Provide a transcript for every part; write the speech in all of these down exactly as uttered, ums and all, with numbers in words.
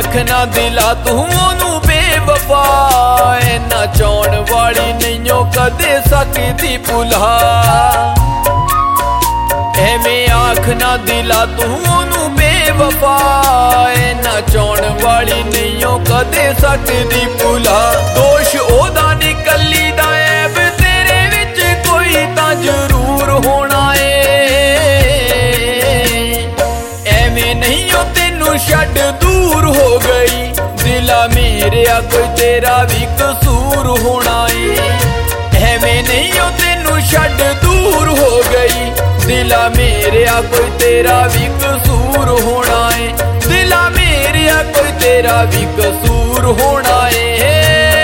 आखना दिला तू ओनू बेवफा, इन्ना चाउण वाली नहीं ओ कदे सकदी भुला। एवें आखना दिला तू ओनू बेवफा, इन्ना चाउण वाली नहीं ओ कदे सकदी भुला। दोष ओदा निकली दा ऐब तेरे विच कोई तां जरूर होना है। एवें नहीं ओ तेनू छड्ड दूर हो गई, दिला मेरेया कोई तेरा भी कसूर होना है। एवें नहीं ओ तेनू छड्ड दूर हो गई, दिला मेरेया कोई तेरा भी कसूर होना है। दिला मेरेया कोई तेरा भी कसूर होना है।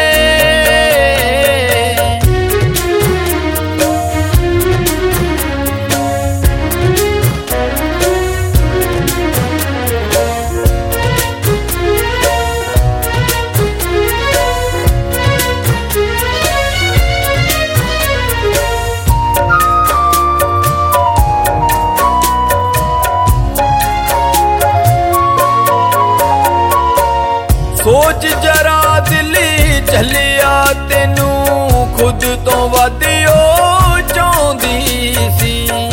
सोच जरा दिल झलिया तेनू खुद तो वध ओ चाहुंदी सी।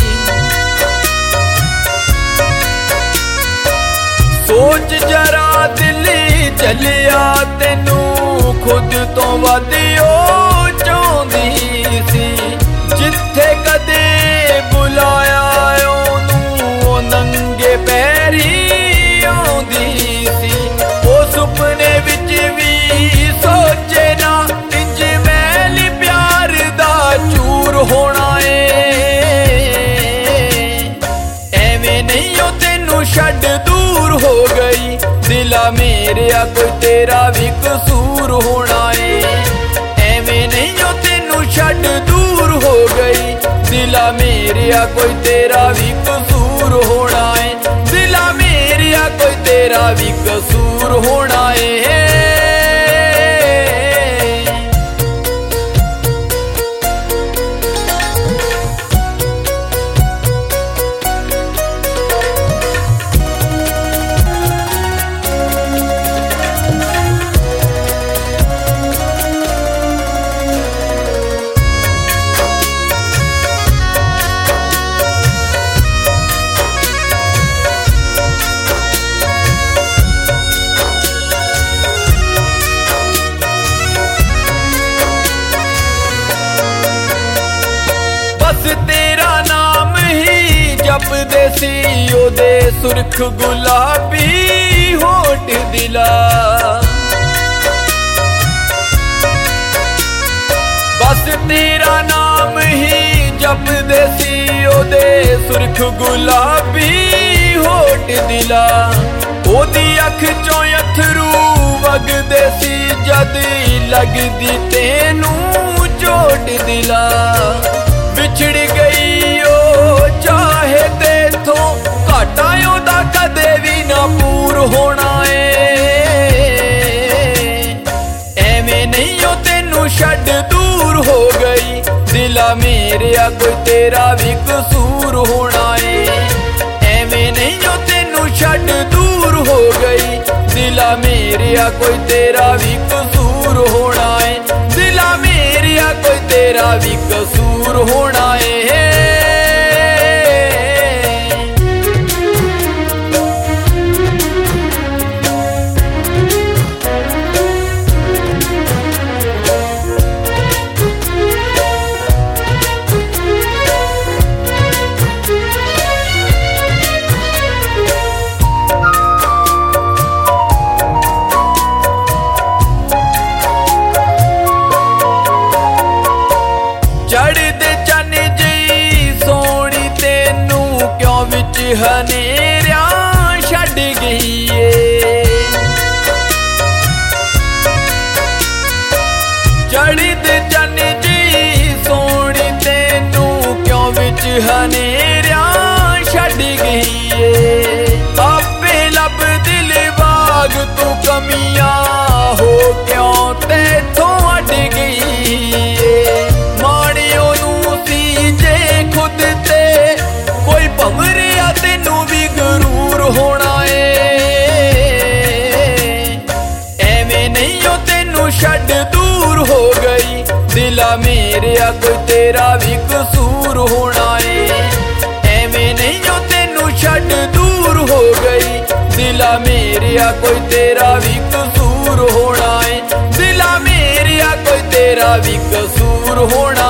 सोच जरा दिल झलिया तेनू खुद तो वध ओ चाहुंदी सी। जिथे कदे बुलाया ओनू नंगे पैरी आउंदी सी। सुपने विच भी सोचे ना इंज मैल प्यार दा चूर होना है। एवें नहीं ओ तेनू छड्ड दूर हो गई, दिला मेरेया कोई तेरा भी कसूर होना है। एवें नहीं ओ तेनू छड्ड दूर हो गई, दिला मेरेया कोई तेरा भी कसूर होना है। दिला मेरेया कोई तेरा भी कसूर होना है। तेरा नाम ही जपदे सी ओदे सुर्ख गुलाबी होठ दिला। बस तेरा नाम ही जपदे सी ओदे सुर्ख गुलाबी होठ दिला। ओदी अख चों अथरू वगदे सी जद लगदी तेनू चोट दिला। बिछड़ गई ओ चाहे तेथों घाटा ओदा कदे भी ना पूर होना है। एवें नहीं ओ तेनू छड्ड दूर हो गई, दिला मेरेया कोई तेरा भी कसूर होना है। एवें नहीं ओ तेनू छड्ड दूर हो गई, दिला मेरेया कोई तेरा भी कसूर होना है। दिला मेरेया कोई तेरा भी कसूर होना है। चढ़दे चन जी सोनी तेनू क्यों विच हनेरिया छड्ड गई है। चढ़दे चन जी सोनी तेनू क्यों विच हनेरिया छड्ड गई है। आपे लब दिल बाग तू कमियां हो क्यों तेथों अड गई है। माड़ियों नू सी जे खुद ते कोई भंवरिया तेनू भी गरूर होना है। तेरा भी कसूर होना है। एवें नहीं ओ तेनू छड्ड दूर हो गई, दिला मेरिया कोई तेरा भी कसूर होना है। दिला मेरिया कोई तेरा भी कसूर होना